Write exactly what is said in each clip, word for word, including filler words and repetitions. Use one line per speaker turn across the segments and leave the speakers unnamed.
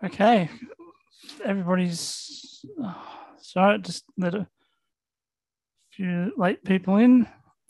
Okay, everybody's oh, sorry, just let a few late people in.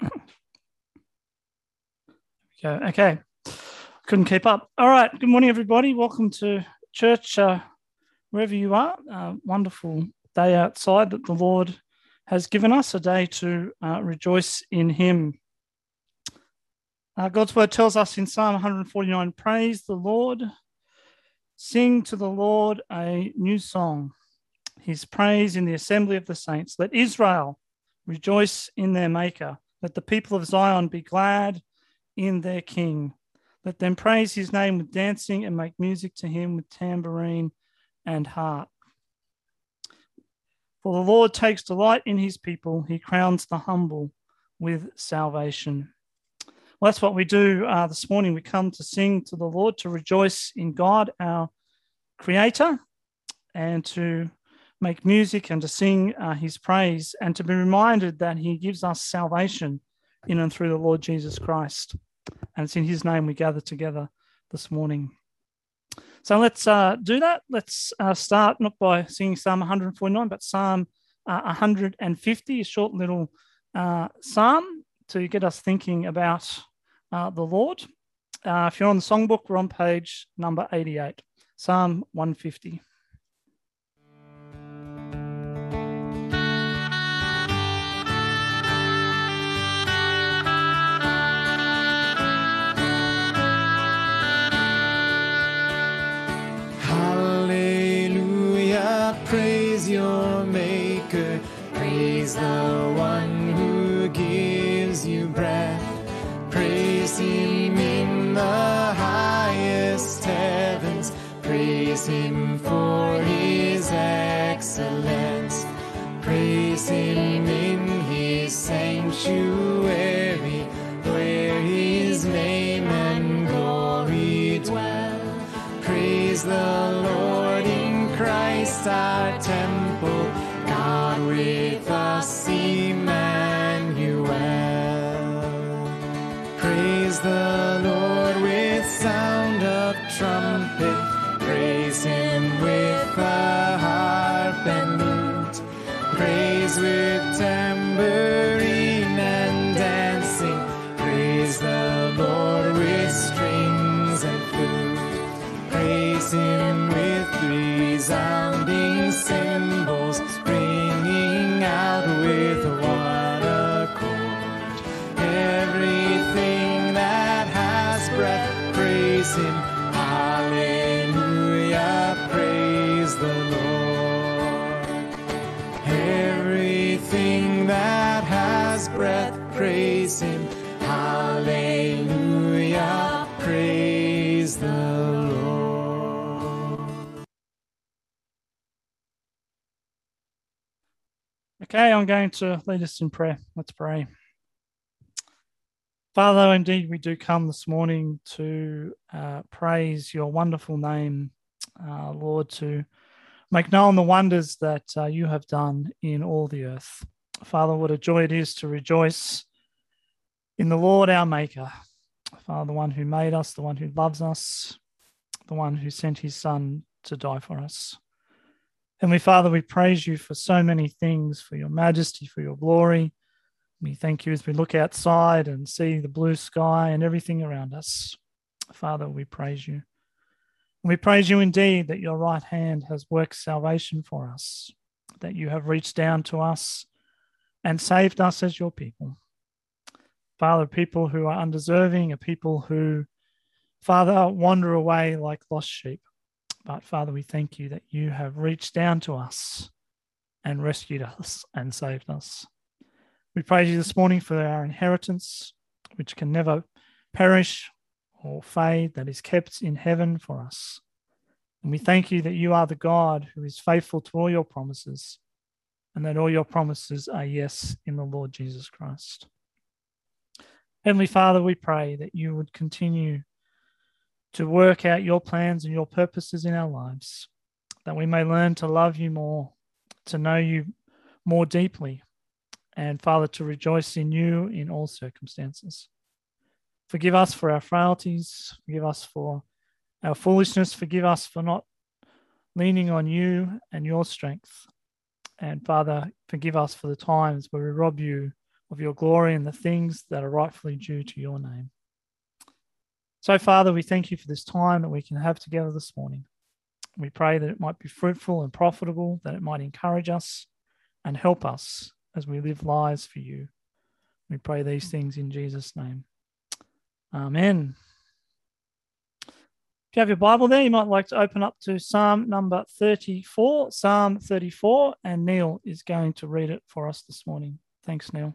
Okay, okay, couldn't keep up. All right, good morning, everybody. Welcome to church, uh, wherever you are. Uh, wonderful day outside that the Lord has given us, a day to uh, rejoice in Him. Uh, God's word tells us in Psalm one forty-nine, praise the Lord. Sing to the Lord a new song, his praise in the assembly of the saints. Let Israel rejoice in their Maker. Let the people of Zion be glad in their King. Let them praise his name with dancing and make music to him with tambourine and harp. For the Lord takes delight in his people. He crowns the humble with salvation. Well, that's what we do uh, this morning. We come to sing to the Lord, to rejoice in God, our Creator, and to make music and to sing uh, his praise, and to be reminded that he gives us salvation in and through the Lord Jesus Christ. And it's in his name we gather together this morning. So let's uh, do that. Let's uh, start not by singing Psalm one forty-nine, but Psalm uh, one fifty, a short little uh, psalm to get us thinking about uh, the Lord. Uh, if you're on the songbook, we're on page number eighty-eight, Psalm one fifty.
Praise your Maker, praise the one who gives you breath. Praise him in the highest heavens, praise him for his excellence. Praise him in his sanctuary, where his name and glory dwell. Praise the Lord in Christ our temple, God with us, Emmanuel. Praise the Lord with sound of trumpet, praise him with the harp and lute, praise with tambourine and dancing, praise the Lord with strings and flute, praise him with resounding cymbals, ringing out with one accord. Everything that has breath, praise him. Hallelujah, praise the Lord. Everything that has breath, praise him. Hallelujah, praise the Lord.
Okay, I'm going to lead us in prayer. Let's pray. Father, indeed, we do come this morning to uh, praise your wonderful name, uh, Lord, to make known the wonders that uh, you have done in all the earth. Father, what a joy it is to rejoice in the Lord, our Maker. Father, the one who made us, the one who loves us, the one who sent his Son to die for us. Heavenly Father, we praise you for so many things, for your majesty, for your glory. We thank you as we look outside and see the blue sky and everything around us. Father, we praise you. And we praise you indeed that your right hand has worked salvation for us, that you have reached down to us and saved us as your people. Father, people who are undeserving, a people who, Father, wander away like lost sheep. But Father, we thank you that you have reached down to us and rescued us and saved us. We praise you this morning for our inheritance, which can never perish or fade, that is kept in heaven for us. And we thank you that you are the God who is faithful to all your promises, and that all your promises are yes in the Lord Jesus Christ. Heavenly Father, we pray that you would continue to work out your plans and your purposes in our lives, that we may learn to love you more, to know you more deeply, and Father, to rejoice in you in all circumstances. Forgive us for our frailties, forgive us for our foolishness, forgive us for not leaning on you and your strength. And Father, forgive us for the times where we rob you of your glory and the things that are rightfully due to your name. So, Father, we thank you for this time that we can have together this morning. We pray that it might be fruitful and profitable, that it might encourage us and help us as we live lives for you. We pray these things in Jesus' name. Amen. If you have your Bible there, you might like to open up to Psalm number thirty-four, Psalm thirty-four, and Neil is going to read it for us this morning. Thanks, Neil.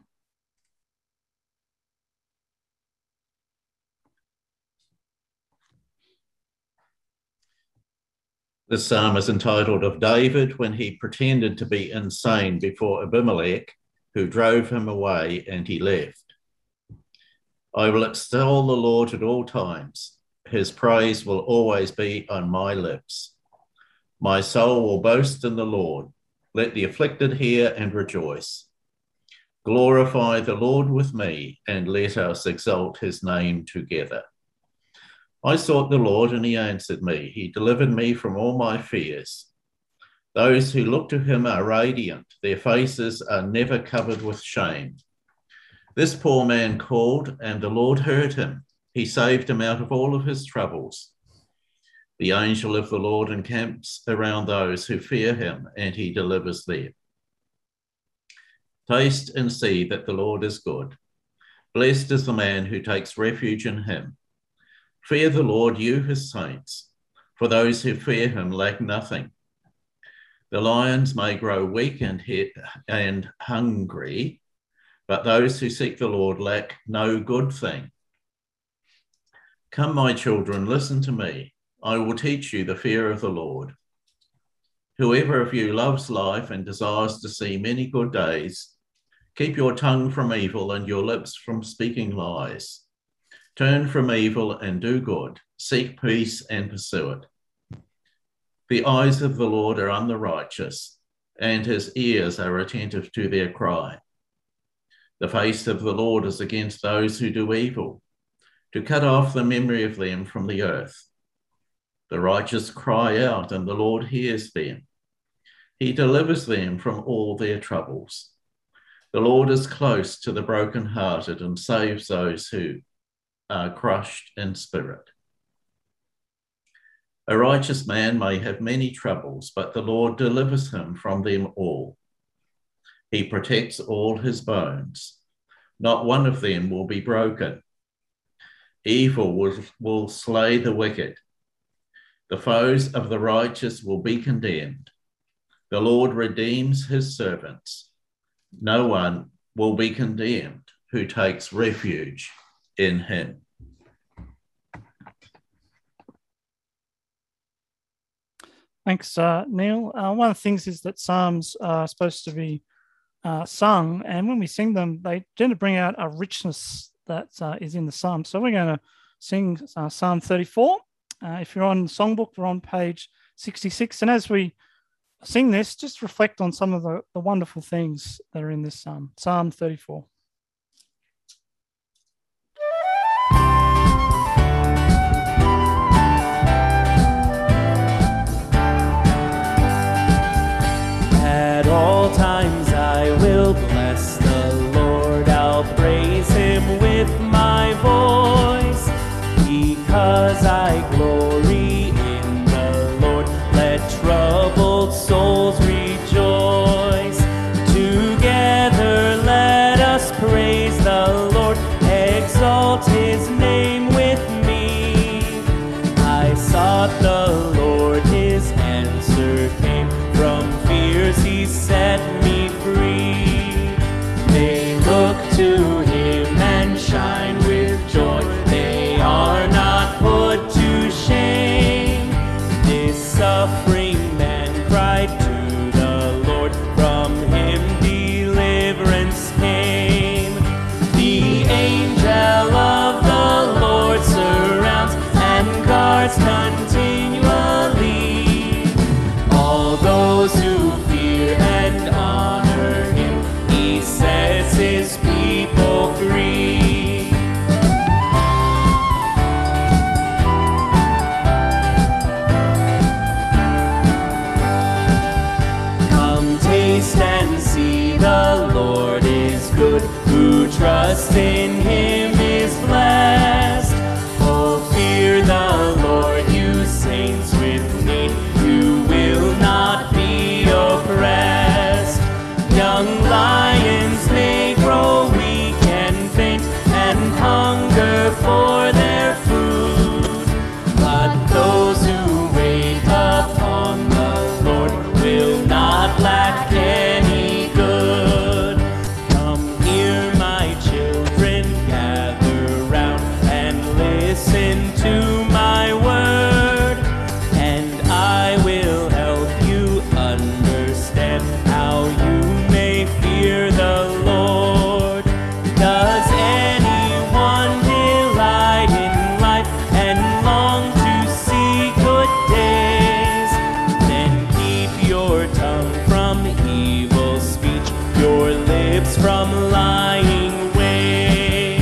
This psalm is entitled Of David when he pretended to be insane before Abimelech, who drove him away, and he left. I will extol the Lord at all times. His praise will always be on my lips. My soul will boast in the Lord. Let the afflicted hear and rejoice. Glorify the Lord with me, and let us exalt his name together. I sought the Lord, and he answered me. He delivered me from all my fears. Those who look to him are radiant. Their faces are never covered with shame. This poor man called, and the Lord heard him. He saved him out of all of his troubles. The angel of the Lord encamps around those who fear him, and he delivers them. Taste and see that the Lord is good. Blessed is the man who takes refuge in him. Fear the Lord, you his saints, for those who fear him lack nothing. The lions may grow weak and, he- and hungry, but those who seek the Lord lack no good thing. Come, my children, listen to me. I will teach you the fear of the Lord. Whoever of you loves life and desires to see many good days, keep your tongue from evil and your lips from speaking lies. Turn from evil and do good. Seek peace and pursue it. The eyes of the Lord are on the righteous, and his ears are attentive to their cry. The face of the Lord is against those who do evil, to cut off the memory of them from the earth. The righteous cry out, and the Lord hears them. He delivers them from all their troubles. The Lord is close to the brokenhearted and saves those who are crushed in spirit. A righteous man may have many troubles, but the Lord delivers him from them all. He protects all his bones. Not one of them will be broken. Evil will, will slay the wicked. The foes of the righteous will be condemned. The Lord redeems his servants. No one will be condemned who takes refuge in him.
Thanks, uh, Neil. Uh, one of the things is that Psalms are supposed to be uh, sung, and when we sing them, they tend to bring out a richness that uh, is in the Psalm. So we're going to sing uh, Psalm thirty-four. Uh, if you're on the songbook, we're on page sixty-six. And as we sing this, just reflect on some of the, the wonderful things that are in this psalm. Psalm thirty-four.
At all times I will bless the Lord. I'll praise him with my voice, because I glory in the Lord. Let troubled souls rejoice. Together let us praise the Lord. Exalt his name with me. I sought the Lord, his answer came. From fears he set me free. They look to him and shine with joy. They are not put to
to my word, and I will help you understand how you may fear the Lord. Does anyone delight in life and long to see good days? Then keep your tongue from evil speech, your lips from lying ways.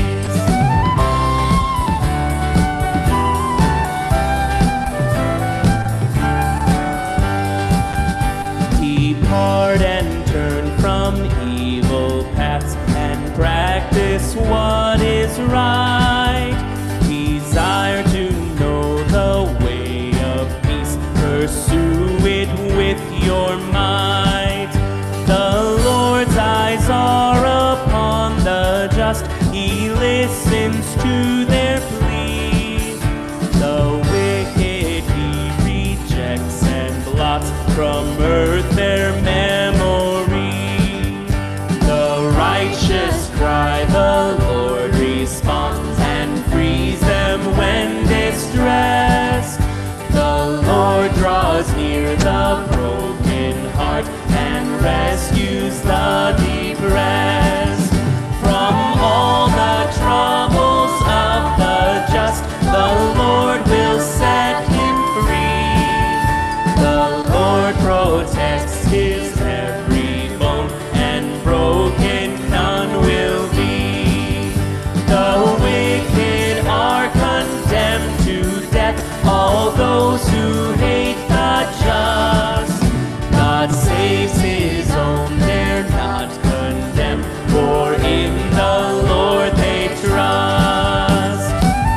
Depart and turn from evil paths and practice what is right. Desire to know the way of peace, pursue it with your might. The Lord's eyes are upon the just, he listens to their pleas. The wicked he rejects and blots from earth their memory. The righteous cry, the Lord responds and frees them when distressed. The Lord draws near the broken heart and rescues the depressed. From all the troubles of the just, the Lord will set him free. The Lord protects his every bone, and broken none will be. The wicked are condemned to death, all those who hate the just. God saves his own, they're not condemned, for in the Lord they trust.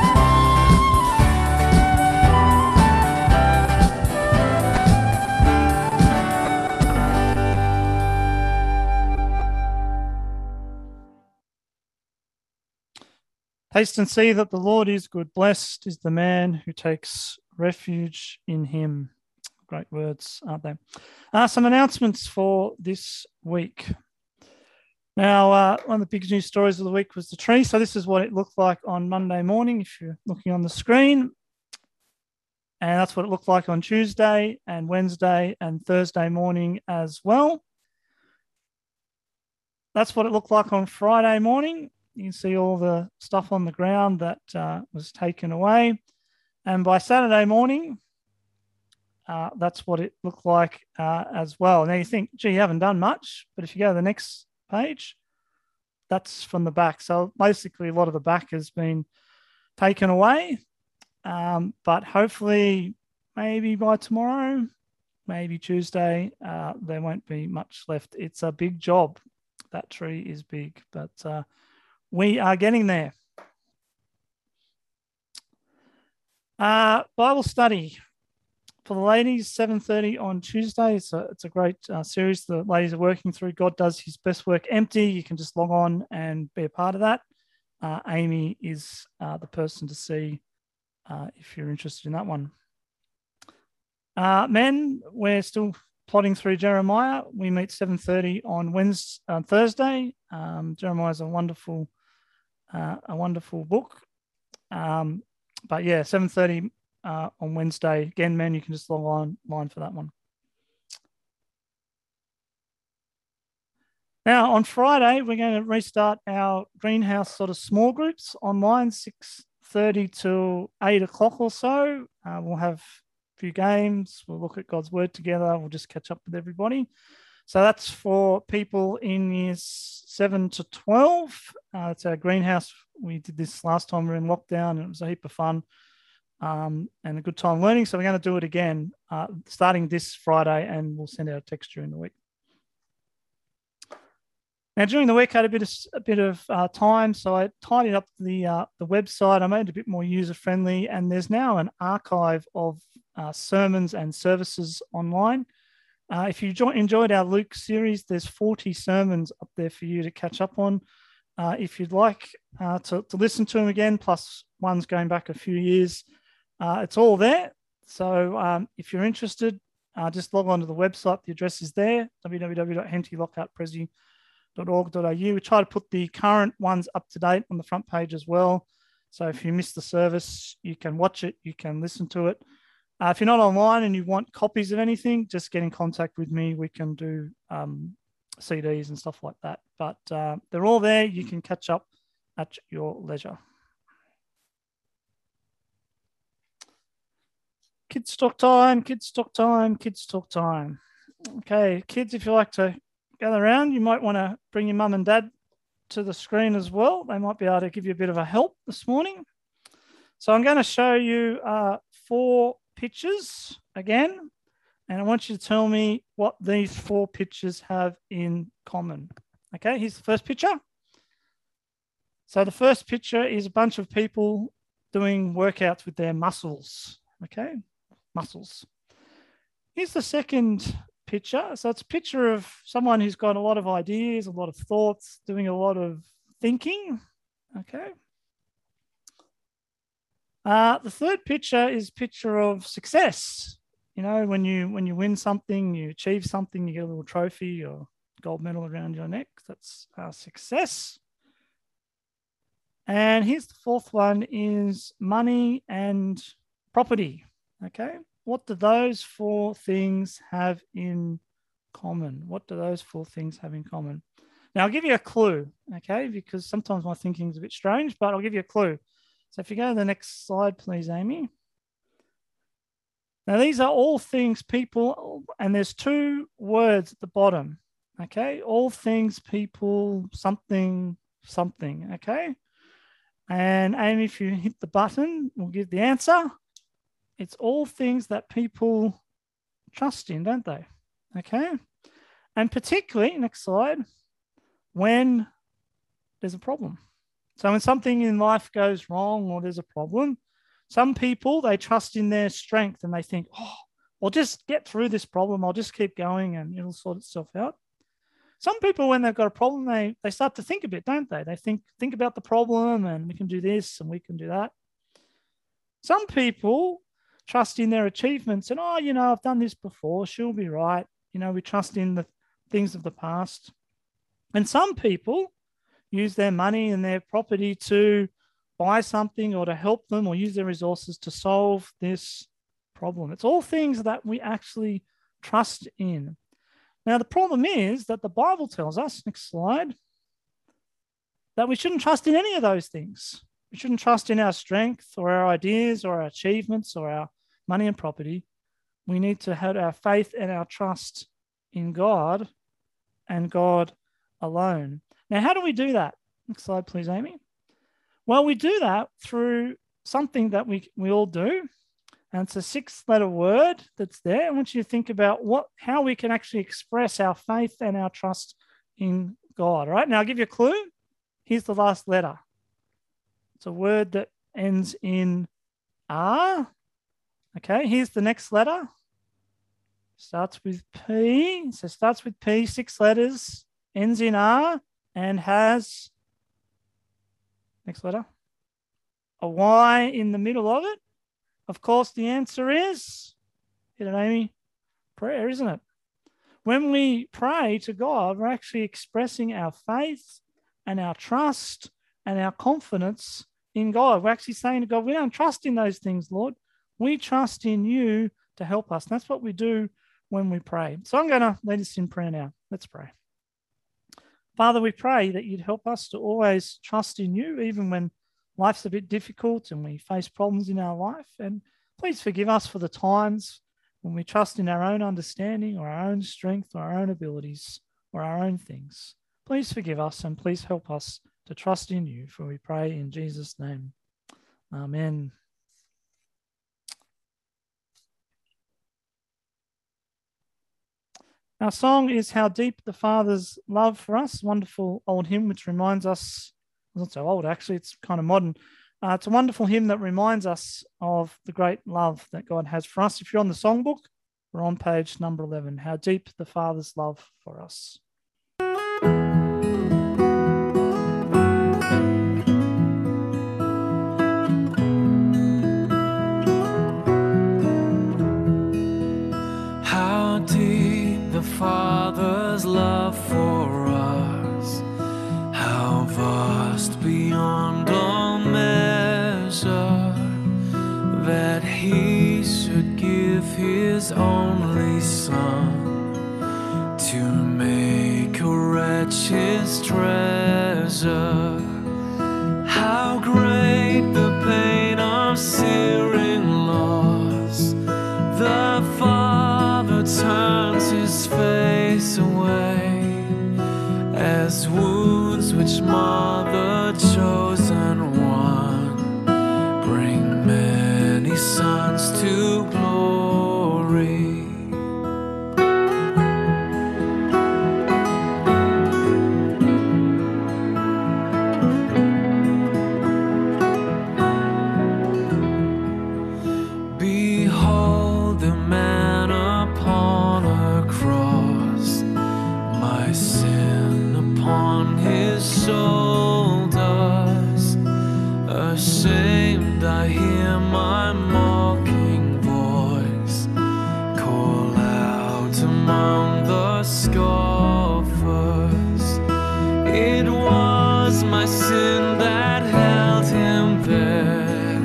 Taste and see that the Lord is good. Blessed is the man who takes refuge in him. Great words, aren't they? Uh, some announcements for this week. Now, uh, one of the big news stories of the week was the tree. So this is what it looked like on Monday morning, if you're looking on the screen. And that's what it looked like on Tuesday and Wednesday and Thursday morning as well. That's what it looked like on Friday morning. You can see all the stuff on the ground that uh, was taken away. And by Saturday morning, uh, that's what it looked like uh, as well. Now you think, gee, you haven't done much. But if you go to the next page, that's from the back. So basically a lot of the back has been taken away. Um, but hopefully maybe by tomorrow, maybe Tuesday, uh, there won't be much left. It's a big job. That tree is big, but uh, we are getting there. Uh, Bible study for the ladies, seven thirty on Tuesday. It's a, it's a great uh, series the ladies are working through. God Does His Best Work Empty. You can just log on and be a part of that. Uh, Amy is uh, the person to see uh, if you're interested in that one. Uh, men, we're still plodding through Jeremiah. We meet seven thirty on Wednesday, uh, Thursday. Um, Jeremiah is a wonderful, uh, a wonderful book. Um, but yeah, seven thirty uh, on Wednesday. Again, men, you can just log on line for that one. Now on Friday, we're going to restart our greenhouse sort of small groups online, six thirty to eight o'clock or so. Uh, we'll have few games. We'll look at God's word together. We'll just catch up with everybody. So that's for people in years seven to twelve. Uh, it's our greenhouse. We did this last time we were in lockdown and it was a heap of fun um, and a good time learning. So we're going to do it again uh, starting this Friday and we'll send out a text during the week. Now, during the week, I had a bit of, a bit of uh, time, so I tidied up the, uh, the website. I made it a bit more user-friendly, and there's now an archive of uh, sermons and services online. Uh, if you jo- enjoyed our Luke series, there's forty sermons up there for you to catch up on. Uh, if you'd like uh, to, to listen to them again, plus one's going back a few years, uh, it's all there. So um, if you're interested, uh, just log on to the website. The address is there, w w w dot henty lockhart prezi dot org dot a u. We try to put the current ones up to date on the front page as well. So if you miss the service, you can watch it, you can listen to it. Uh, if you're not online and you want copies of anything, just get in contact with me. We can do um, C Ds and stuff like that. But uh, they're all there. You can catch up at your leisure. Kids talk time, kids talk time, kids talk time. Okay, kids, if you like to gather around, you might want to bring your mum and dad to the screen as well. They might be able to give you a bit of a help this morning. So I'm going to show you uh, four pictures again, and I want you to tell me what these four pictures have in common. Okay, here's the first picture. So the first picture is a bunch of people doing workouts with their muscles. Okay, muscles. Here's the second picture. So it's a picture of someone who's got a lot of ideas, a lot of thoughts, doing a lot of thinking. Okay. Uh, the third picture is a picture of success. You know, when you when you win something, you achieve something, you get a little trophy or gold medal around your neck. That's uh, success. And here's the fourth one is money and property. Okay. What do those four things have in common? What do those four things have in common? Now, I'll give you a clue, okay, because sometimes my thinking is a bit strange, but I'll give you a clue. So if you go to the next slide, please, Amy. Now, these are all things people, and there's two words at the bottom, okay? All things, people, something, something, okay? And Amy, if you hit the button, we'll give the answer. It's all things that people trust in, don't they? Okay? And particularly, next slide, when there's a problem. So when something in life goes wrong or there's a problem, some people, they trust in their strength and they think, oh, I'll just get through this problem. I'll just keep going and it'll sort itself out. Some people, when they've got a problem, they, they start to think a bit, don't they? They think, think about the problem and we can do this and we can do that. Some people trust in their achievements and, oh, you know, I've done this before. She'll be right. You know, we trust in the things of the past. And some people use their money and their property to buy something or to help them or use their resources to solve this problem. It's all things that we actually trust in. Now, the problem is that the Bible tells us, next slide, that we shouldn't trust in any of those things. We shouldn't trust in our strength or our ideas or our achievements or our money and property. We need to have our faith and our trust in God and God alone. Now, how do we do that? Next slide, please, Amy. Well, we do that through something that we, we all do, and it's a six-letter word that's there. I want you to think about what how we can actually express our faith and our trust in God. All right, now I'll give you a clue. Here's the last letter. It's a word that ends in R. Okay, here's the next letter. Starts with P. So starts with P, six letters, ends in R, and has, next letter, a Y in the middle of it. Of course, the answer is, hit it, Amy, prayer, isn't it? When we pray to God, we're actually expressing our faith and our trust and our confidence in God. We're actually saying to God, we don't trust in those things, Lord. We trust in you to help us. And that's what we do when we pray. So I'm going to lead us in prayer now. Let's pray. Father, we pray that you'd help us to always trust in you, even when life's a bit difficult and we face problems in our life. And please forgive us for the times when we trust in our own understanding or our own strength or our own abilities or our own things. Please forgive us and please help us to trust in you, for we pray in Jesus' name. Amen. Our song is How Deep the Father's Love for Us, wonderful old hymn which reminds us, it's not so old actually, it's kind of modern. Uh, it's a wonderful hymn that reminds us of the great love that God has for us. If you're on the songbook, we're on page number eleven, How Deep the Father's Love for Us.
How deep the Father's love for us, how vast beyond all measure. his only Son to make a wretch his treasure. How great the pain of searing loss! The Father turns his face away as wounds which mar the chosen one bring many sons to glory. Behold the man upon a cross, my sin upon his shoulders. Ashamed I hear my mocking voice call out among the scoffers. It was my sin that held him there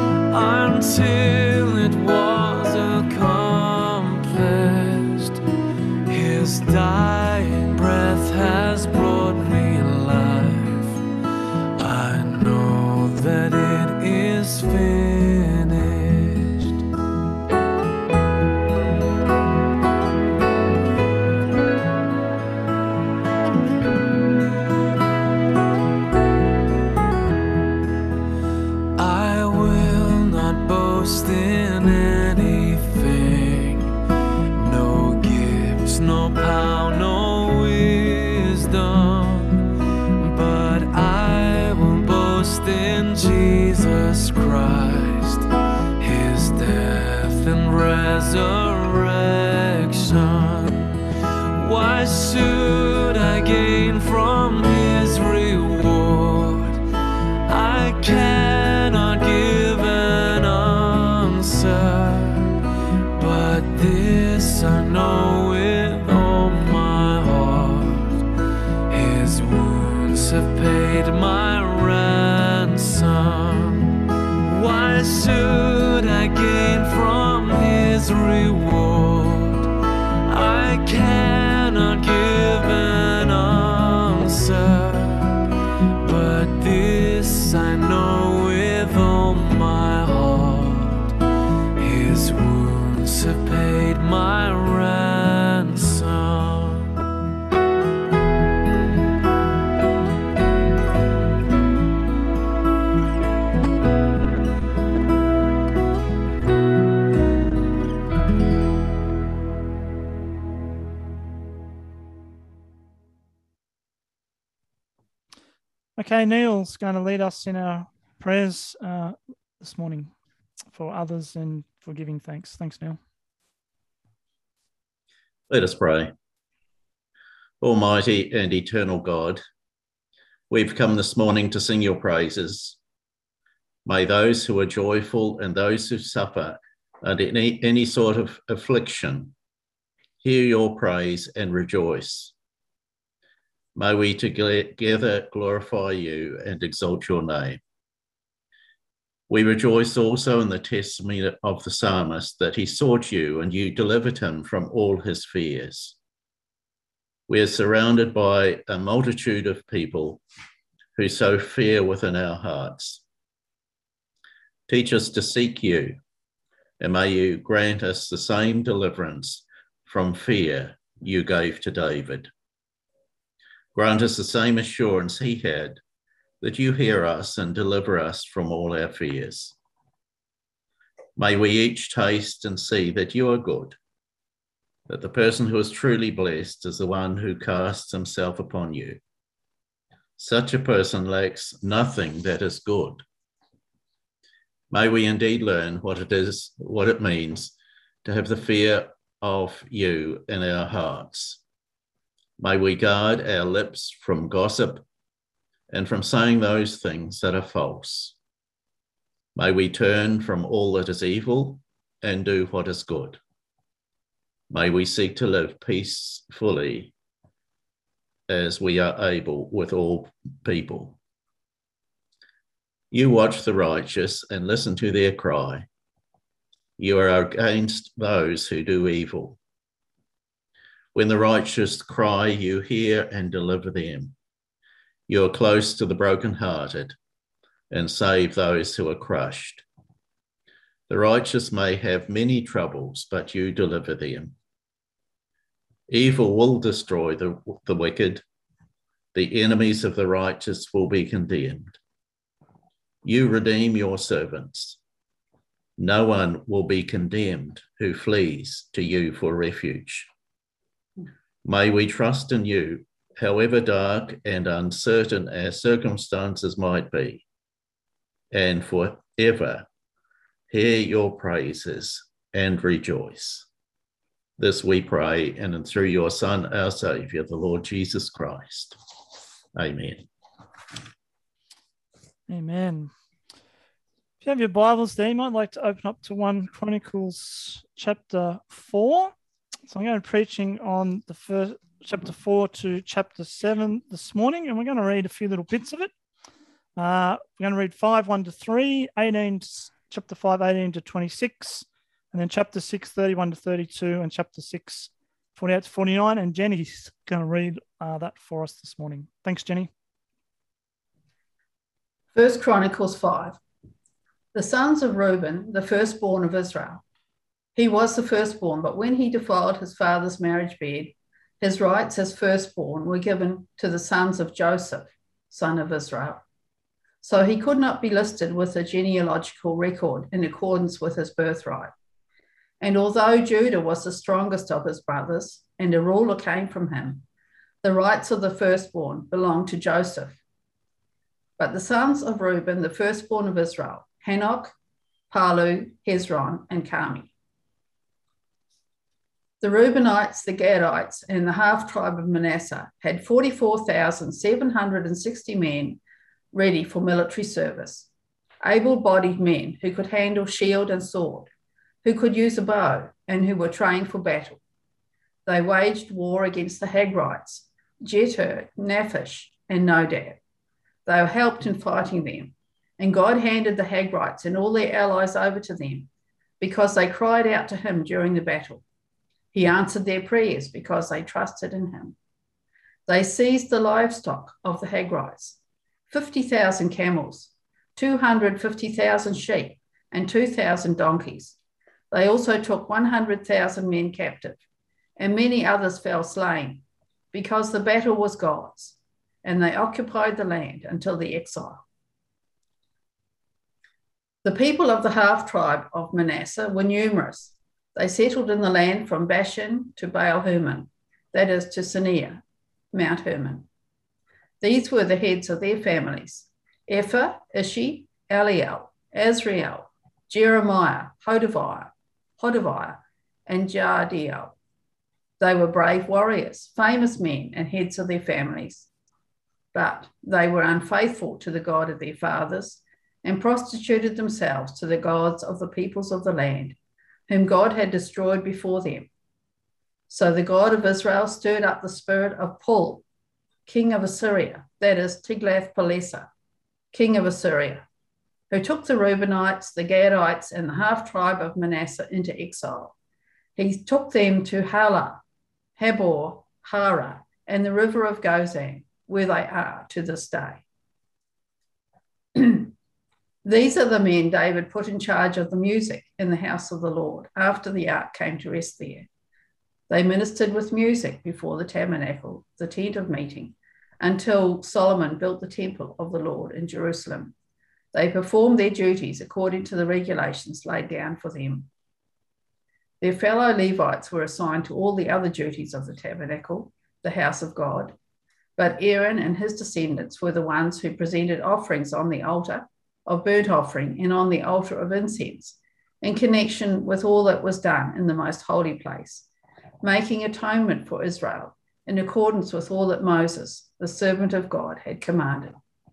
until it was accomplished. His dying breath has brought me life. I know that it is finished. I will not boast in anything, no gifts, no power, no wisdom, but I will boast in Jesus Christ, his death and resurrection. Why should I gain from his reward? I cannot give an answer, but this I know with all my heart: his wounds have paid my ransom. Why should I gain from his reward? I cannot give an answer, but this I know with all my heart: his wounds have paid my ransom.
Okay, Neil's going to lead us in our prayers uh, this morning for others and for giving thanks. Thanks, Neil.
Let us pray. Almighty and eternal God, we've come this morning to sing your praises. May those who are joyful and those who suffer under any, any sort of affliction hear your praise and rejoice. May we together glorify you and exalt your name. We rejoice also in the testimony of the psalmist that he sought you and you delivered him from all his fears. We are surrounded by a multitude of people who sow fear within our hearts. Teach us to seek you, and may you grant us the same deliverance from fear you gave to David. Grant us the same assurance he had, that you hear us and deliver us from all our fears. May we each taste and see that you are good, that the person who is truly blessed is the one who casts himself upon you. Such a person lacks nothing that is good. May we indeed learn what it is, what it means to have the fear of you in our hearts. May we guard our lips from gossip and from saying those things that are false. May we turn from all that is evil and do what is good. May we seek to live peacefully as we are able with all people. You watch the righteous and listen to their cry. You are against those who do evil. When the righteous cry, you hear and deliver them. You are close to the brokenhearted and save those who are crushed. The righteous may have many troubles, but you deliver them. Evil will destroy the, the wicked. The enemies of the righteous will be condemned. You redeem your servants. No one will be condemned who flees to you for refuge. May we trust in you, however dark and uncertain our circumstances might be, and forever hear your praises and rejoice. This we pray, and through your Son, our Saviour, the Lord Jesus Christ. Amen.
Amen. If you have your Bibles there, you might like to open up to First Chronicles chapter four. So I'm going to be preaching on the first chapter four to chapter seven this morning, and we're going to read a few little bits of it. Uh, we're going to read five, one to three, eighteen, chapter five, eighteen to twenty-six, and then chapter six, thirty-one to thirty-two, and chapter six, forty-eight to forty-nine. And Jenny's going to read uh, that for us this morning. Thanks, Jenny.
First Chronicles five. The sons of Reuben, the firstborn of Israel. He was the firstborn, but when he defiled his father's marriage bed, his rights as firstborn were given to the sons of Joseph, son of Israel. So he could not be listed with a genealogical record in accordance with his birthright. And although Judah was the strongest of his brothers, and a ruler came from him, the rights of the firstborn belonged to Joseph. But the sons of Reuben, the firstborn of Israel, Hanok, Palu, Hezron, and Carmi. The Reubenites, the Gadites, and the half-tribe of Manasseh had forty-four thousand seven hundred sixty men ready for military service, able-bodied men who could handle shield and sword, who could use a bow, and who were trained for battle. They waged war against the Hagrites, Jetur, Naphish, and Nodab. They were helped in fighting them, and God handed the Hagrites and all their allies over to them because they cried out to him during the battle. He answered their prayers because they trusted in him. They seized the livestock of the Hagrites, fifty thousand camels, two hundred fifty thousand sheep, and two thousand donkeys. They also took one hundred thousand men captive, and many others fell slain because the battle was God's, and they occupied the land until the exile. The people of the half-tribe of Manasseh were numerous. They settled in the land from Bashan to Baal Hermon, that is to Sinir, Mount Hermon. These were the heads of their families: Ephah, Ishi, Eliel, Azriel, Jeremiah, Hodaviah, Hodaviah, and Jardiel. They were brave warriors, famous men, and heads of their families. But they were unfaithful to the God of their fathers and prostituted themselves to the gods of the peoples of the land, whom God had destroyed before them. So the God of Israel stirred up the spirit of Pul, king of Assyria, that is Tiglath-Pileser, king of Assyria, who took the Reubenites, the Gadites, and the half-tribe of Manasseh into exile. He took them to Halah, Habor, Hara, and the river of Gozan, where they are to this day. These are the men David put in charge of the music in the house of the Lord after the ark came to rest there. They ministered with music before the tabernacle, the tent of meeting, until Solomon built the temple of the Lord in Jerusalem. They performed their duties according to the regulations laid down for them. Their fellow Levites were assigned to all the other duties of the tabernacle, the house of God, but Aaron and his descendants were the ones who presented offerings on the altar of burnt offering and on the altar of incense, in connection with all that was done in the most holy place, making atonement for Israel in accordance with all that Moses, the servant of God, had commanded.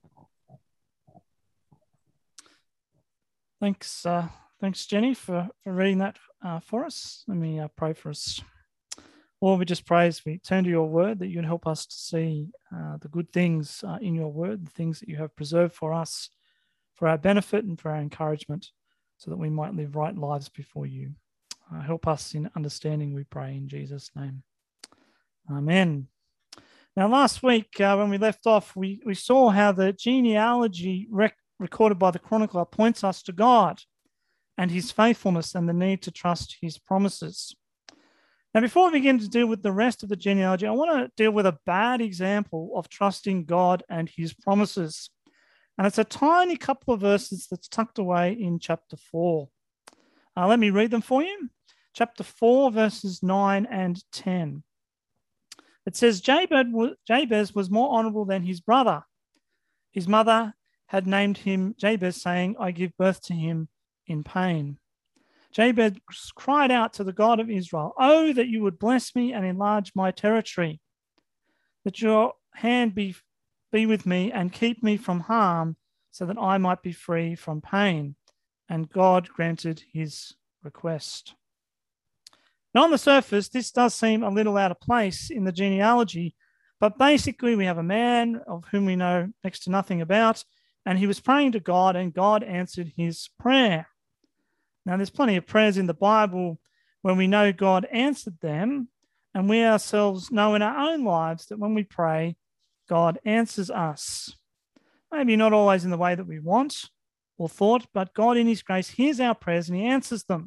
Thanks, uh, thanks, Jenny, for, for reading that uh, for us. Let me uh, pray for us. Lord, we just pray as we turn to your word that you'd help us to see uh, the good things uh, in your word, the things that you have preserved for us, for our benefit and for our encouragement. so that we might live right lives before you. Uh, help us in understanding, we pray, in Jesus' name. Amen. Now, last week, uh, when we left off, we, we saw how the genealogy rec- recorded by the chronicler points us to God and his faithfulness and the need to trust his promises. Now, before we begin to deal with the rest of the genealogy, I want to deal with a bad example of trusting God and his promises. And it's a tiny couple of verses that's tucked away in chapter four. Uh, let me read them for you. Chapter four, verses nine and ten. It says, Jabez was more honorable than his brother. His mother had named him Jabez, saying, I give birth to him in pain. Jabez cried out to the God of Israel, Oh, that you would bless me and enlarge my territory, that your hand be, be with me and keep me from harm, so that I might be free from pain. And God granted his request. Now, on the surface, this does seem a little out of place in the genealogy, but basically we have a man of whom we know next to nothing about, and he was praying to God, and God answered his prayer. Now, there's plenty of prayers in the Bible where we know God answered them, and we ourselves know in our own lives that when we pray, God answers us. Maybe not always in the way that we want or thought, but God in his grace hears our prayers and he answers them.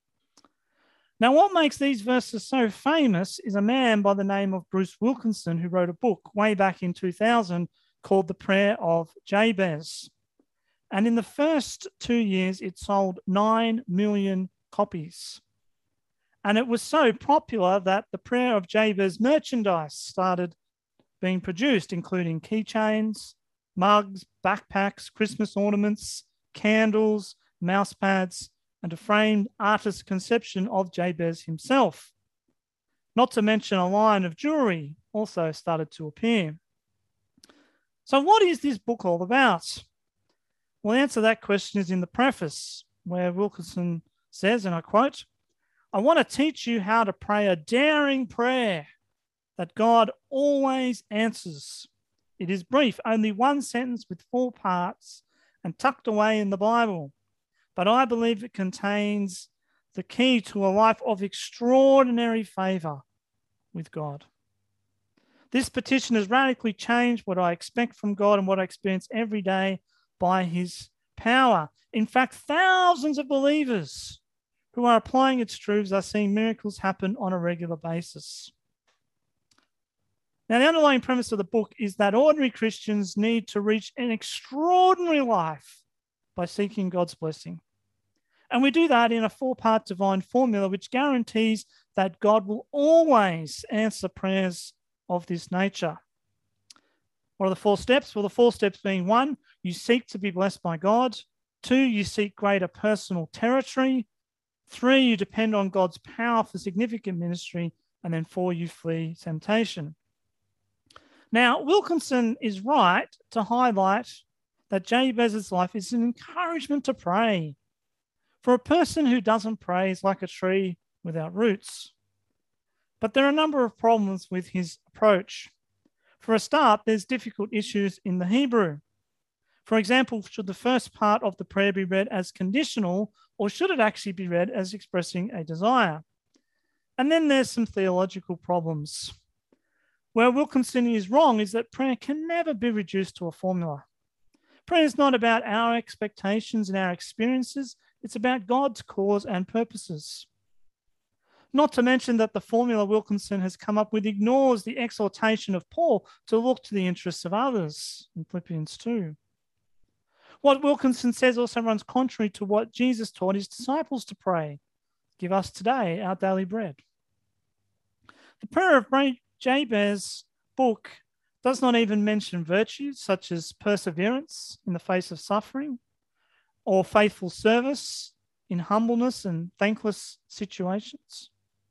Now, what makes these verses so famous is a man by the name of Bruce Wilkinson, who wrote a book way back in two thousand called The Prayer of Jabez. And in the first two years, it sold nine million copies. And it was so popular that the Prayer of Jabez merchandise started being produced, including keychains, mugs, backpacks, Christmas ornaments, candles, mouse pads, and a framed artist's conception of Jabez himself. Not to mention a line of jewelry also started to appear. So what is this book all about? Well, the answer to that question is in the preface, where Wilkinson says, and I quote, I want to teach you how to pray a daring prayer that God always answers. It is brief, only one sentence with four parts and tucked away in the Bible. But I believe it contains the key to a life of extraordinary favor with God. This petition has radically changed what I expect from God and what I experience every day by his power. In fact, thousands of believers who are applying its truths are seeing miracles happen on a regular basis. Now, the underlying premise of the book is that ordinary Christians need to reach an extraordinary life by seeking God's blessing. And we do that in a four-part divine formula, which guarantees that God will always answer prayers of this nature. What are the four steps? Well, the four steps being one, you seek to be blessed by God. Two, you seek greater personal territory. Three, you depend on God's power for significant ministry. And then four, you flee temptation. Now, Wilkinson is right to highlight that Jabez's life is an encouragement to pray. For a person who doesn't pray is like a tree without roots. But there are a number of problems with his approach. For a start, there's difficult issues in the Hebrew. For example, should the first part of the prayer be read as conditional, or should it actually be read as expressing a desire? And then there's some theological problems. Where Wilkinson is wrong is that prayer can never be reduced to a formula. Prayer is not about our expectations and our experiences. It's about God's cause and purposes. Not to mention that the formula Wilkinson has come up with ignores the exhortation of Paul to look to the interests of others in Philippians two. What Wilkinson says also runs contrary to what Jesus taught his disciples to pray. Give us today our daily bread. The prayer of Jabez book does not even mention virtues such as perseverance in the face of suffering or faithful service in humbleness and thankless situations.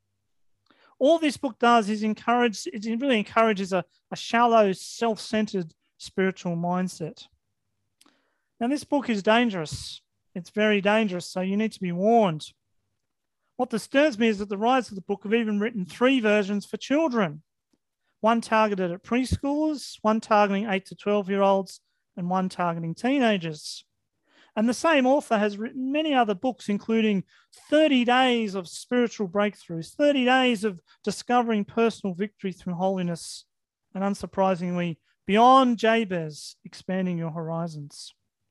All this book does is encourage, it really encourages a, a shallow, self-centered spiritual mindset. Now, this book is dangerous. It's very dangerous, so you need to be warned. What disturbs me is that the writers of the book have even written three versions for children. One targeted at preschoolers, one targeting eight to twelve-year-olds, and one targeting teenagers. And the same author has written many other books, including thirty days of spiritual breakthroughs, thirty days of discovering personal victory through holiness, and unsurprisingly, Beyond Jabez, Expanding Your Horizons.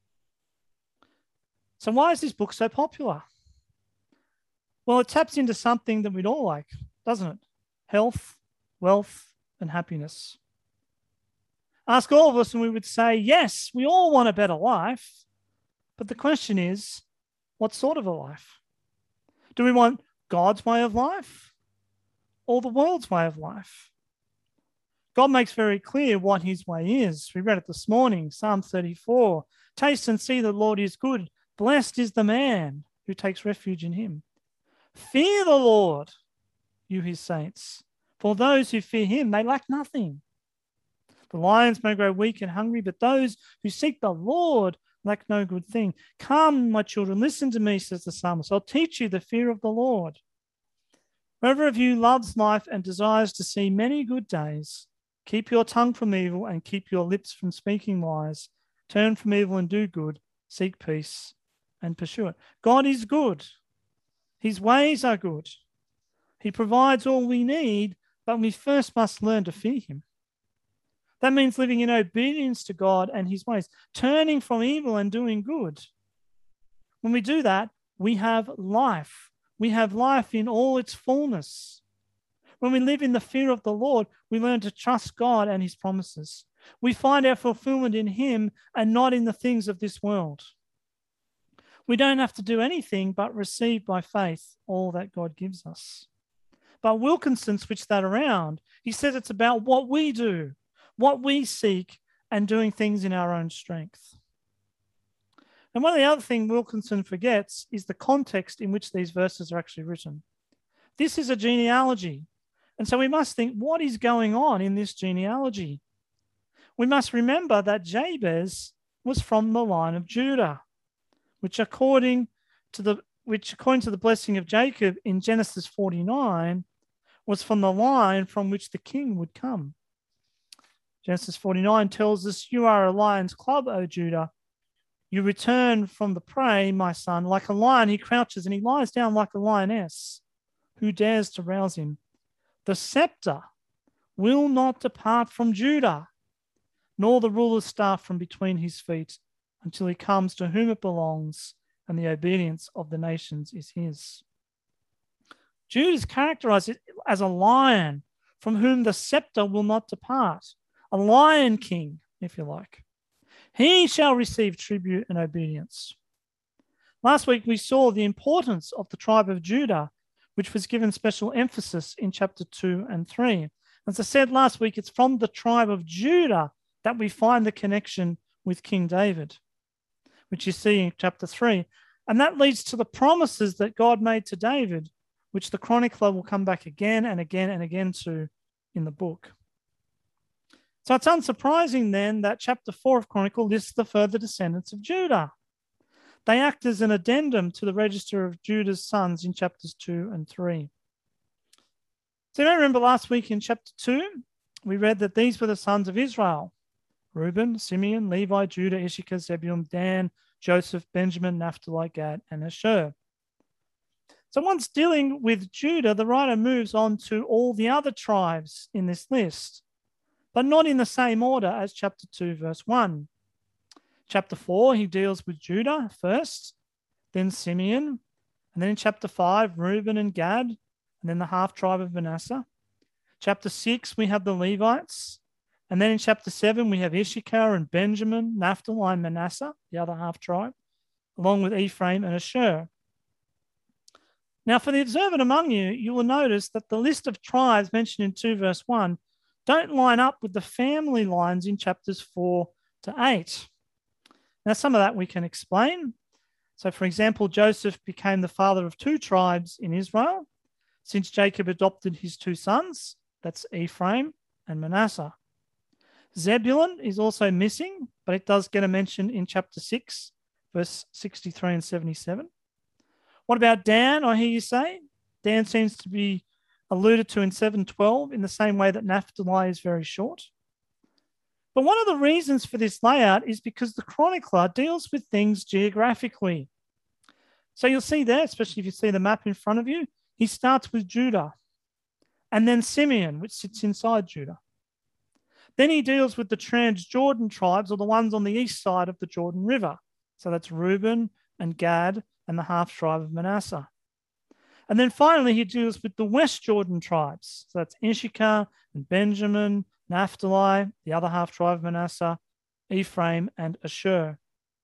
So why is this book so popular? Well, it taps into something that we'd all like, doesn't it? Health, wealth, and happiness. Ask all of us and we would say, yes, we all want a better life. But the question is, what sort of a life? Do we want God's way of life or the world's way of life? God makes very clear what his way is. We read it this morning, Psalm thirty-four. Taste and see the Lord is good. Blessed is the man who takes refuge in him. Fear the Lord, you his saints. For those who fear him, they lack nothing. The lions may grow weak and hungry, but those who seek the Lord lack no good thing. Come, my children, listen to me, says the psalmist. I'll teach you the fear of the Lord. Whoever of you loves life and desires to see many good days, keep your tongue from evil and keep your lips from speaking lies. Turn from evil and do good. Seek peace and pursue it. God is good. His ways are good. He provides all we need, but we first must learn to fear him. That means living in obedience to God and his ways, turning from evil and doing good. When we do that, we have life. We have life in all its fullness. When we live in the fear of the Lord, we learn to trust God and his promises. We find our fulfillment in him and not in the things of this world. We don't have to do anything but receive by faith all that God gives us. But Wilkinson switched that around. He says it's about what we do, what we seek, and doing things in our own strength. And one of the other things Wilkinson forgets is the context in which these verses are actually written. This is a genealogy. And so we must think, what is going on in this genealogy? We must remember that Jabez was from the line of Judah, which according to the which according to the blessing of Jacob in Genesis forty-nine was from the line from which the king would come. Genesis forty-nine tells us, you are a lion's club, O Judah. You return from the prey, my son. Like a lion, he crouches and he lies down like a lioness. Who dares to rouse him? The scepter will not depart from Judah, nor the ruler's staff from between his feet, until he comes to whom it belongs, and the obedience of the nations is his. Judah is characterized as a lion from whom the scepter will not depart, a lion king, if you like. He shall receive tribute and obedience. Last week we saw the importance of the tribe of Judah, which was given special emphasis in chapter two and three. As I said last week, it's from the tribe of Judah that we find the connection with King David, which you see in chapter three. And that leads to the promises that God made to David, which the chronicler will come back again and again and again to in the book. So it's unsurprising then that chapter four of Chronicle lists the further descendants of Judah. They act as an addendum to the register of Judah's sons in chapters two and three. So you may remember last week in chapter two, we read that these were the sons of Israel: Reuben, Simeon, Levi, Judah, Issachar, Zebulun, Dan, Joseph, Benjamin, Naphtali, Gad, and Asher. So once dealing with Judah, the writer moves on to all the other tribes in this list, but not in the same order as chapter two, verse one. Chapter four, he deals with Judah first, then Simeon, and then in chapter five, Reuben and Gad, and then the half-tribe of Manasseh. Chapter six, we have the Levites, and then in chapter seven, we have Issachar and Benjamin, Naphtali and Manasseh, the other half-tribe, along with Ephraim and Asher. Now, for the observant among you, you will notice that the list of tribes mentioned in two, verse one, don't line up with the family lines in chapters four to eight. Now, some of that we can explain. So, for example, Joseph became the father of two tribes in Israel, since Jacob adopted his two sons, that's Ephraim and Manasseh. Zebulun is also missing, but it does get a mention in chapter six, verse sixty-three and seventy-seven. What about Dan, I hear you say? Dan seems to be alluded to in seven twelve in the same way that Naphtali is very short. But one of the reasons for this layout is because the chronicler deals with things geographically. So you'll see there, especially if you see the map in front of you, he starts with Judah and then Simeon, which sits inside Judah. Then he deals with the Transjordan tribes, or the ones on the east side of the Jordan River. So that's Reuben and Gad and the half tribe of Manasseh. And then finally, he deals with the West Jordan tribes. So that's Issachar and Benjamin, Naphtali, the other half tribe of Manasseh, Ephraim and Asher.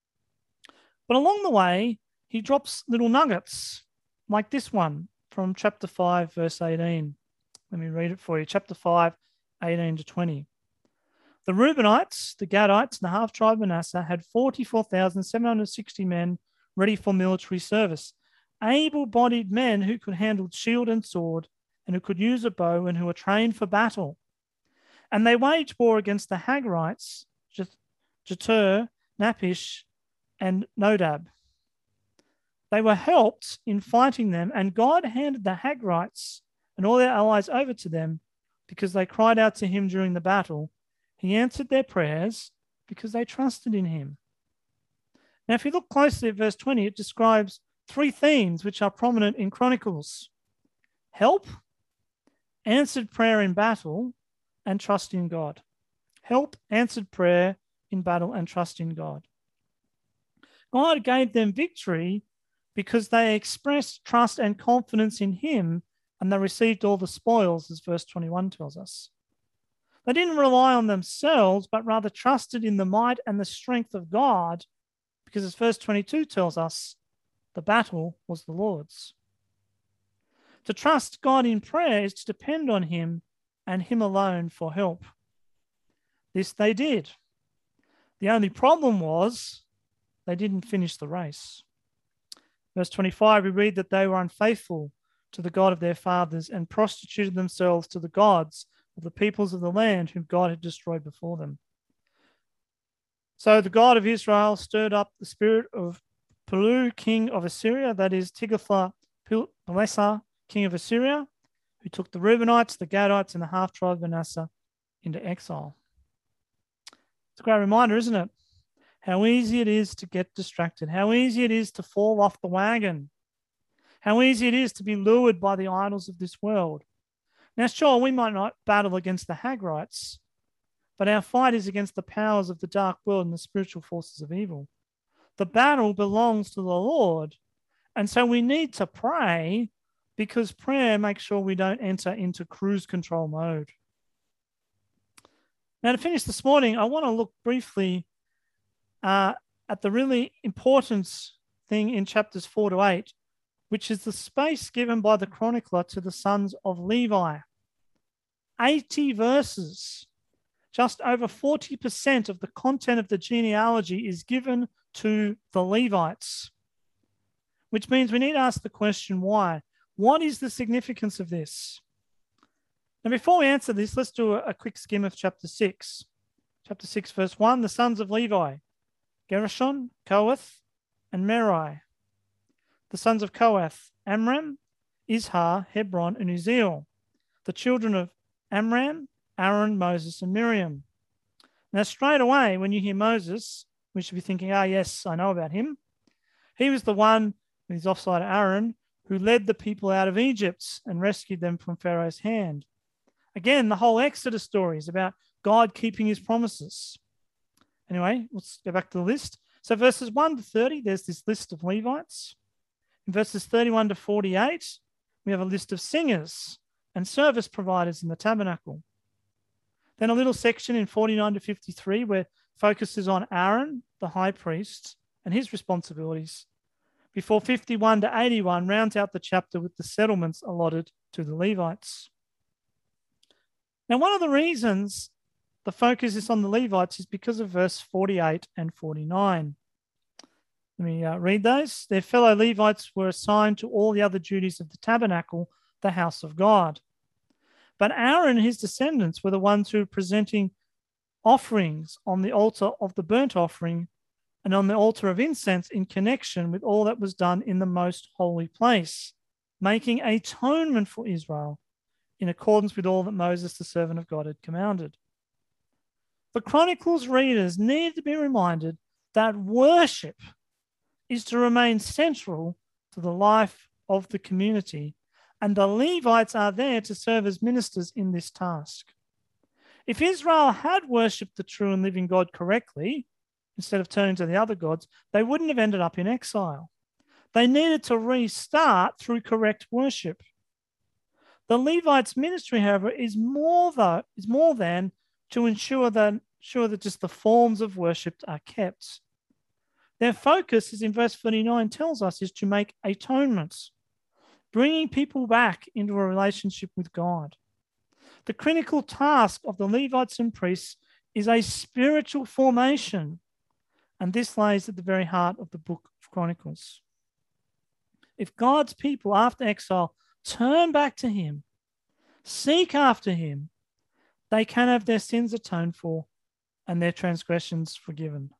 But along the way, he drops little nuggets like this one from chapter five, verse eighteen. Let me read it for you. Chapter five, eighteen to twenty. The Reubenites, the Gadites, and the half tribe of Manasseh had forty-four thousand seven hundred sixty men ready for military service, able-bodied men who could handle shield and sword and who could use a bow and who were trained for battle. And they waged war against the Hagrites, Jetur, Napish, and Nodab. They were helped in fighting them, and God handed the Hagrites and all their allies over to them because they cried out to him during the battle. He answered their prayers because they trusted in him. Now, if you look closely at verse twenty, it describes three themes which are prominent in Chronicles: help, answered prayer in battle, and trust in God. Help, answered prayer in battle, and trust in God. God gave them victory because they expressed trust and confidence in him, and they received all the spoils, as verse twenty-one tells us. They didn't rely on themselves, but rather trusted in the might and the strength of God, because as verse twenty-two tells us, the battle was the Lord's. To trust God in prayer is to depend on him and him alone for help. This they did. The only problem was they didn't finish the race. Verse twenty-five, we read that they were unfaithful to the God of their fathers and prostituted themselves to the gods of the peoples of the land whom God had destroyed before them. So the God of Israel stirred up the spirit of Pulu, king of Assyria, that is Tiglath-Pileser, king of Assyria, who took the Reubenites, the Gadites, and the half-tribe of Manasseh into exile. It's a great reminder, isn't it? How easy it is to get distracted, how easy it is to fall off the wagon, how easy it is to be lured by the idols of this world. Now, sure, we might not battle against the Hagrites, but our fight is against the powers of the dark world and the spiritual forces of evil. The battle belongs to the Lord, and so we need to pray, because prayer makes sure we don't enter into cruise control mode. Now, to finish this morning, I want to look briefly uh, at the really important thing in chapters four to eight, which is the space given by the chronicler to the sons of Levi. eighty verses, just over forty percent of the content of the genealogy is given to the Levites, which means we need to ask the question, why? What is the significance of this? Now, before we answer this, let's do a, a quick skim of chapter six. Chapter six, verse one, the sons of Levi, Gershon, Kohath, and Merari. The sons of Kohath, Amram, Izhar, Hebron, and Uzziel. The children of Amram, Aaron, Moses, and Miriam. Now, straight away, when you hear Moses, we should be thinking, ah, yes, I know about him. He was the one, with his offside Aaron, who led the people out of Egypt and rescued them from Pharaoh's hand. Again, the whole Exodus story is about God keeping his promises. Anyway, let's go back to the list. So verses one to thirty, there's this list of Levites. In verses thirty-one to forty-eight, we have a list of singers and service providers in the tabernacle. Then a little section in forty-nine to fifty-three where focus is on Aaron, the high priest, and his responsibilities, before fifty-one to eighty-one rounds out the chapter with the settlements allotted to the Levites. Now, one of the reasons the focus is on the Levites is because of verse forty-eight and forty-nine. Let me uh, read those. Their fellow Levites were assigned to all the other duties of the tabernacle, the house of God. But Aaron and his descendants were the ones who were presenting offerings on the altar of the burnt offering and on the altar of incense in connection with all that was done in the most holy place, making atonement for Israel in accordance with all that Moses, the servant of God, had commanded. The Chronicles readers need to be reminded that worship is to remain central to the life of the community, and the Levites are there to serve as ministers in this task. If Israel had worshipped the true and living God correctly, instead of turning to the other gods, they wouldn't have ended up in exile. They needed to restart through correct worship. The Levites' ministry, however, is more, though, is more than to ensure that, ensure that just the forms of worship are kept. Their focus, as in verse thirty-nine tells us, is to make atonements, bringing people back into a relationship with God. The critical task of the Levites and priests is a spiritual formation, and this lays at the very heart of the book of Chronicles. If God's people after exile turn back to him, seek after him, they can have their sins atoned for and their transgressions forgiven.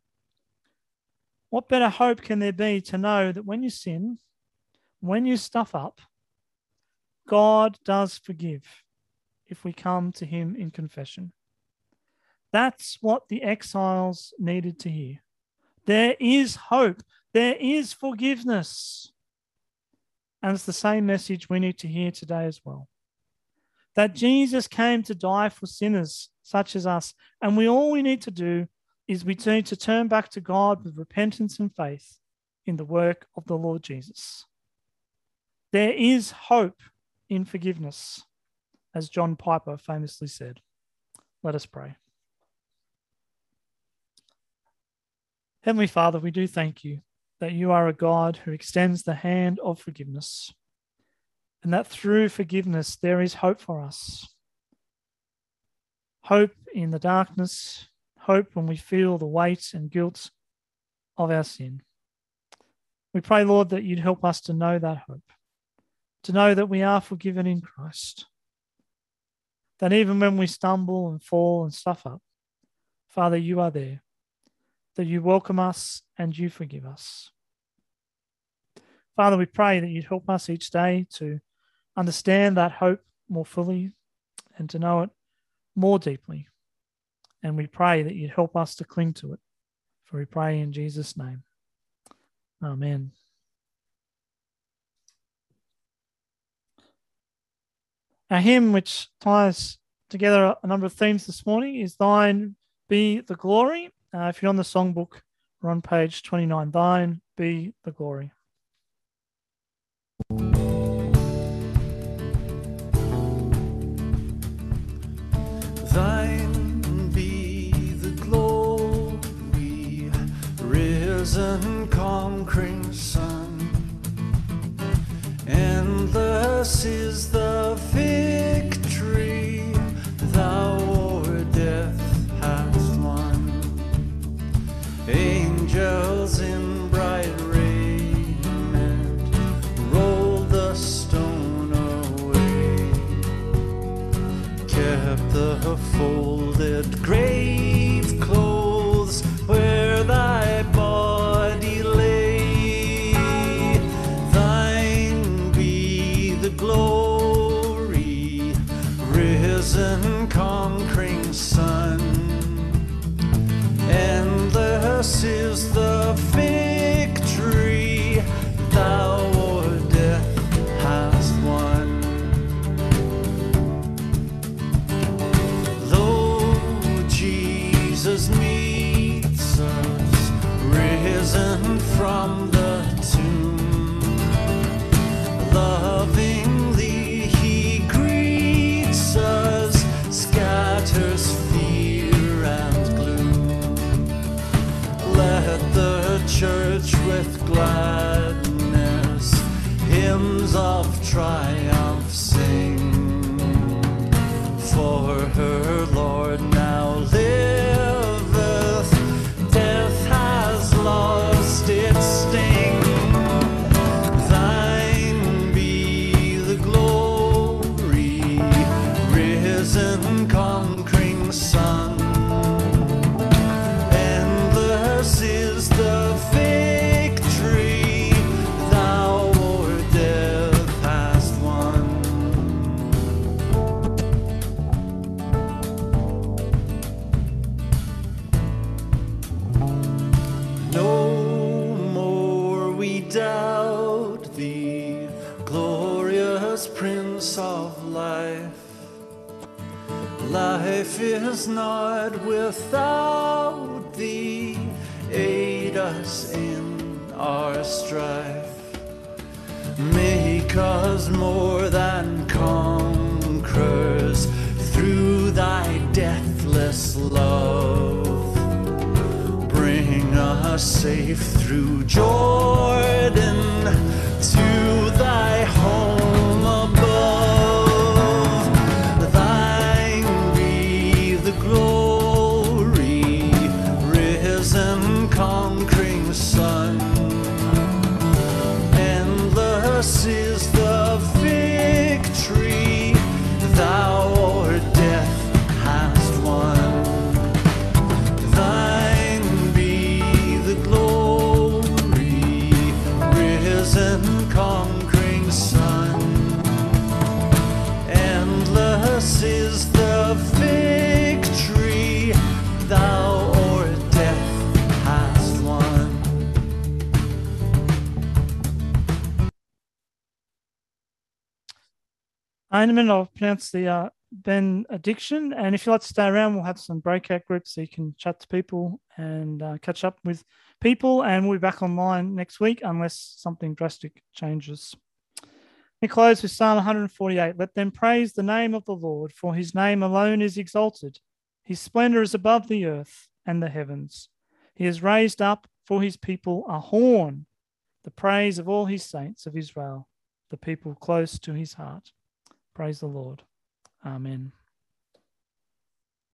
What better hope can there be to know that when you sin, when you stuff up, God does forgive if we come to him in confession. That's what the exiles needed to hear. There is hope. There is forgiveness. And it's the same message we need to hear today as well. That Jesus came to die for sinners such as us, and we all we need to do is we need to turn back to God with repentance and faith in the work of the Lord Jesus. There is hope in forgiveness, as John Piper famously said. Let us pray. Heavenly Father, we do thank you that you are a God who extends the hand of forgiveness, and that through forgiveness there is hope for us. Hope in the darkness, hope when we feel the weight and guilt of our sin. We pray, Lord, that you'd help us to know that hope, to know that we are forgiven in Christ, that even when we stumble and fall and stuff up, Father, you are there, that you welcome us and you forgive us. Father, we pray that you'd help us each day to understand that hope more fully and to know it more deeply. And we pray that you'd help us to cling to it. For we pray in Jesus' name. Amen. Our hymn, which ties together a number of themes this morning, is Thine Be the Glory. Uh, if you're on the songbook, we're on page twenty-nine. Thine be the glory.
Thine be the glory, risen conquering Son. Endless is the victory thou o'er death hast won. Angels in bright raiment rolled the stone away, kept the folded grave clothes where thy body lay. Thine be the glory, risen conquering Son. Endless is the victory thou o'er death hast won. Lo, Jesus meets us, risen from the tomb. Lovingly he greets us, scatters fear and gloom. Let the church with gladness hymns of triumph sing, for her Lord now liveth, death has lost its sting. Thine be the glory, risen conquering Son. Endless is the victory thou o'er death hast won.
thee, glorious Prince of life. Life is not without thee, aid us in our strife. Make us more than conquerors through thy deathless love. Bring us safe through Jordan to thy home above. Thine be the glory, risen conquering Son. Endless is the victory thou o'er death hast won. Thine be the glory, risen conquering Son. Endless is the victory thou o'er death hast won.
Heinemann, I'll pronounce the uh, benediction. And if you'd like to stay around, we'll have some breakout groups so you can chat to people and uh, catch up with people. And we'll be back online next week unless something drastic changes. We close with Psalm one forty-eight. Let them praise the name of the Lord, for his name alone is exalted. His splendor is above the earth and the heavens. He has raised up for his people a horn, the praise of all his saints of Israel, the people close to his heart. Praise the Lord. Amen.